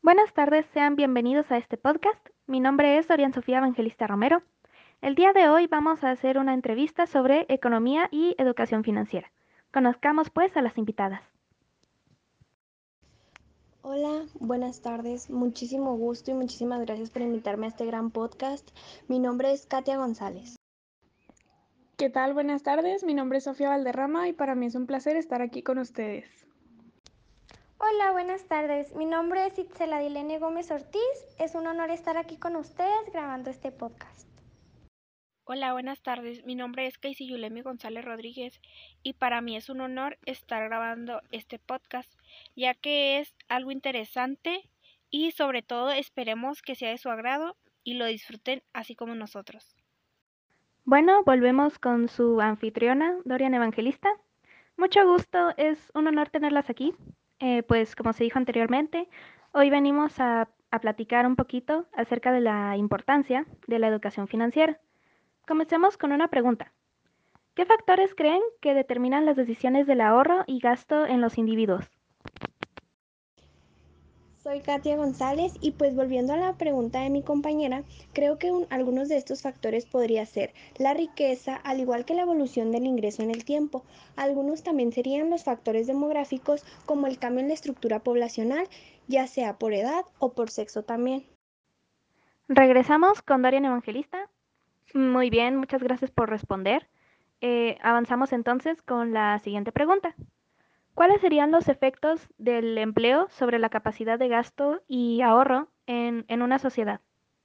Buenas tardes, sean bienvenidos a este podcast. Mi nombre es Dorian Sofía Evangelista Romero. El día de hoy vamos a hacer una entrevista sobre economía y educación financiera. Conozcamos pues a las invitadas. Hola, buenas tardes. Muchísimo gusto y muchísimas gracias por invitarme a este gran podcast. Mi nombre es Katia González. ¿Qué tal? Buenas tardes, mi nombre es Sofía Valderrama y para mí es un placer estar aquí con ustedes. Hola, buenas tardes. Mi nombre es Itzela Dilene Gómez Ortiz. Es un honor estar aquí con ustedes grabando este podcast. Hola, buenas tardes. Mi nombre es Casey Yulemi González Rodríguez y para mí es un honor estar grabando este podcast, ya que es algo interesante y sobre todo esperemos que sea de su agrado y lo disfruten así como nosotros. Bueno, volvemos con su anfitriona, Dorian Evangelista. Mucho gusto, es un honor tenerlas aquí. Pues como se dijo anteriormente, hoy venimos a platicar un poquito acerca de la importancia de la educación financiera. Comencemos con una pregunta. ¿Qué factores creen que determinan las decisiones del ahorro y gasto en los individuos? Soy Katia González y pues volviendo a la pregunta de mi compañera, creo que algunos de estos factores podría ser la riqueza, al igual que la evolución del ingreso en el tiempo. Algunos también serían los factores demográficos como el cambio en la estructura poblacional, ya sea por edad o por sexo también. Regresamos con Dorian Evangelista. Muy bien, muchas gracias por responder. Avanzamos entonces con la siguiente pregunta. ¿Cuáles serían los efectos del empleo sobre la capacidad de gasto y ahorro en una sociedad?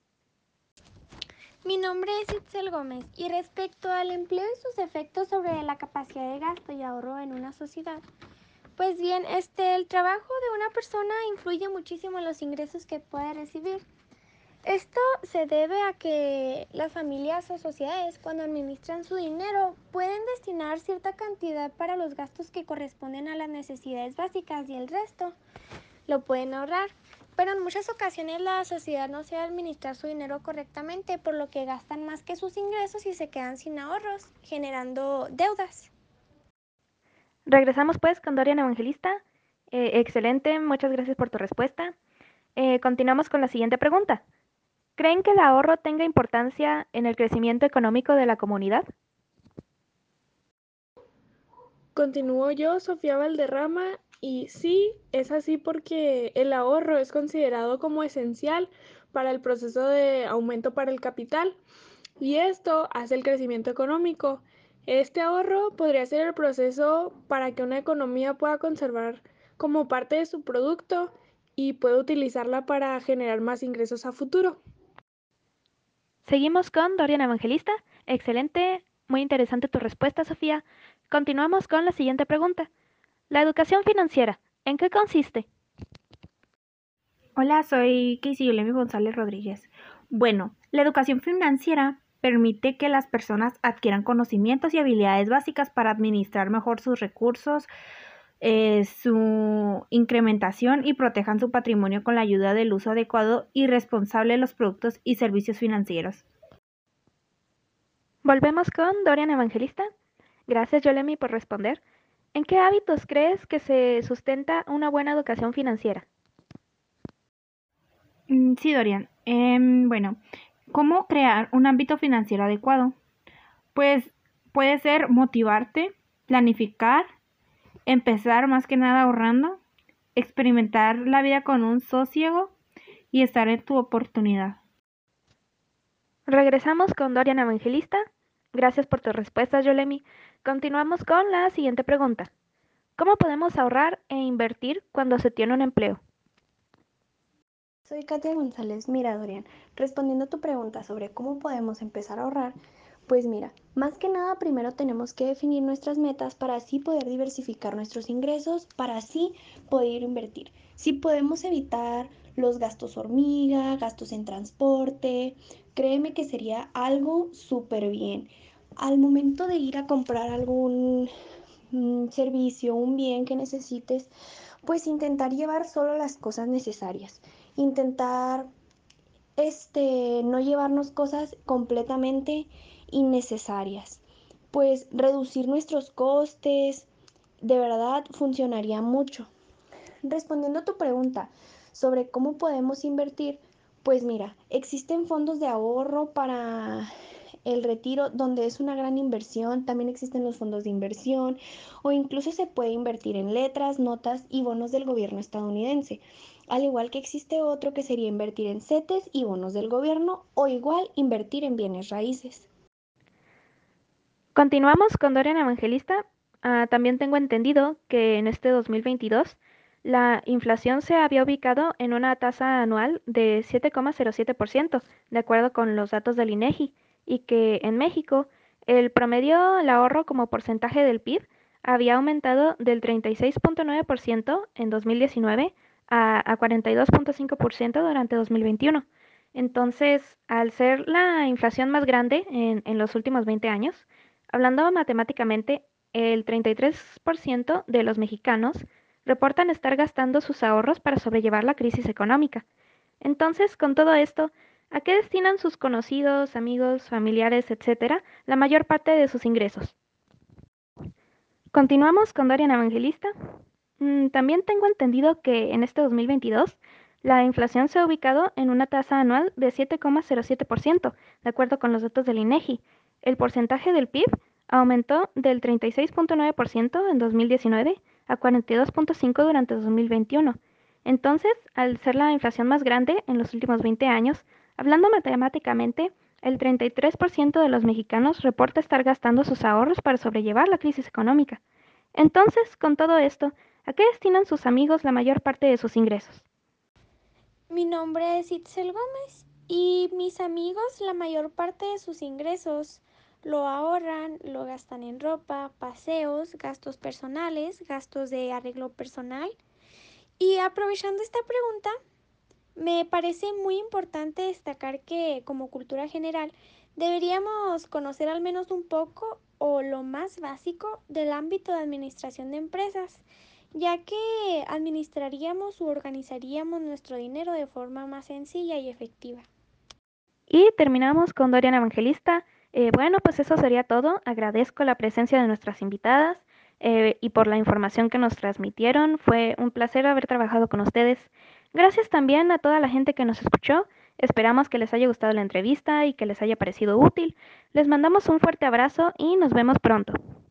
Mi nombre es Itzel Gómez y respecto al empleo y sus efectos sobre la capacidad de gasto y ahorro en una sociedad, pues bien, el trabajo de una persona influye muchísimo en los ingresos que puede recibir. Esto se debe a que las familias o sociedades, cuando administran su dinero, pueden destinar cierta cantidad para los gastos que corresponden a las necesidades básicas y el resto lo pueden ahorrar. Pero en muchas ocasiones la sociedad no sabe administrar su dinero correctamente, por lo que gastan más que sus ingresos y se quedan sin ahorros, generando deudas. Regresamos pues con Dorian Evangelista. Excelente, muchas gracias por tu respuesta. Continuamos con la siguiente pregunta. ¿Creen que el ahorro tenga importancia en el crecimiento económico de la comunidad? Continúo yo, Sofía Valderrama, y sí, es así porque el ahorro es considerado como esencial para el proceso de aumento para el capital y esto hace el crecimiento económico. Este ahorro podría ser el proceso para que una economía pueda conservar como parte de su producto y pueda utilizarla para generar más ingresos a futuro. Seguimos con Dorian Evangelista. Excelente, muy interesante tu respuesta, Sofía. Continuamos con la siguiente pregunta. La educación financiera, ¿en qué consiste? Hola, soy Casey Yulemi González Rodríguez. Bueno, la educación financiera permite que las personas adquieran conocimientos y habilidades básicas para administrar mejor sus recursos, su incrementación y protejan su patrimonio con la ayuda del uso adecuado y responsable de los productos y servicios financieros. Volvemos con Dorian Evangelista. Gracias, Yolemi, por responder. ¿En qué hábitos crees que se sustenta una buena educación financiera? Sí, Dorian. Bueno, ¿cómo crear un ámbito financiero adecuado? Pues puede ser motivarte, planificar, empezar más que nada ahorrando, experimentar la vida con un sosiego y estar en tu oportunidad. Regresamos con Dorian Evangelista. Gracias por tus respuestas, Yolemi. Continuamos con la siguiente pregunta. ¿Cómo podemos ahorrar e invertir cuando se tiene un empleo? Soy Katia González. Mira, Dorian, respondiendo a tu pregunta sobre cómo podemos empezar a ahorrar, pues mira, más que nada primero tenemos que definir nuestras metas para así poder diversificar nuestros ingresos, para así poder invertir. Si podemos evitar los gastos hormiga, gastos en transporte, créeme que sería algo súper bien. Al momento de ir a comprar algún servicio, un bien que necesites, pues intentar llevar solo las cosas necesarias. Intentar no llevarnos cosas completamente innecesarias. Pues reducir nuestros costes de verdad funcionaría mucho. Respondiendo a tu pregunta Sobre cómo podemos invertir, pues mira, existen fondos de ahorro para el retiro donde es una gran inversión, también existen los fondos de inversión o incluso se puede invertir en letras, notas y bonos del gobierno estadounidense. Al igual que existe otro que sería invertir en CETES y bonos del gobierno o igual invertir en bienes raíces. Continuamos con Dorian Evangelista. También tengo entendido que en este 2022 la inflación se había ubicado en una tasa anual de 7,07%, de acuerdo con los datos del INEGI, y que en México el promedio del ahorro como porcentaje del PIB había aumentado del 36,9% en 2019 a 42,5% durante 2021. Entonces, al ser la inflación más grande en los últimos 20 años, hablando matemáticamente, el 33% de los mexicanos reportan estar gastando sus ahorros para sobrellevar la crisis económica. Entonces, con todo esto, ¿a qué destinan sus conocidos, amigos, familiares, etcétera, la mayor parte de sus ingresos? Continuamos con Dorian Evangelista. También tengo entendido que en este 2022 la inflación se ha ubicado en una tasa anual de 7,07%, de acuerdo con los datos del INEGI. El porcentaje del PIB aumentó del 36,9% en 2019 a 42,5% durante 2021. Entonces, al ser la inflación más grande en los últimos 20 años, hablando matemáticamente, el 33% de los mexicanos reporta estar gastando sus ahorros para sobrellevar la crisis económica. Entonces, con todo esto, ¿a qué destinan sus amigos la mayor parte de sus ingresos? Mi nombre es Itzel Gómez y mis amigos la mayor parte de sus ingresos lo ahorran, lo gastan en ropa, paseos, gastos personales, gastos de arreglo personal. Y aprovechando esta pregunta, me parece muy importante destacar que como cultura general deberíamos conocer al menos un poco o lo más básico del ámbito de administración de empresas, ya que administraríamos u organizaríamos nuestro dinero de forma más sencilla y efectiva. Y terminamos con Dorian Evangelista. Bueno, pues eso sería todo. Agradezco la presencia de nuestras invitadas y por la información que nos transmitieron. Fue un placer haber trabajado con ustedes. Gracias también a toda la gente que nos escuchó. Esperamos que les haya gustado la entrevista y que les haya parecido útil. Les mandamos un fuerte abrazo y nos vemos pronto.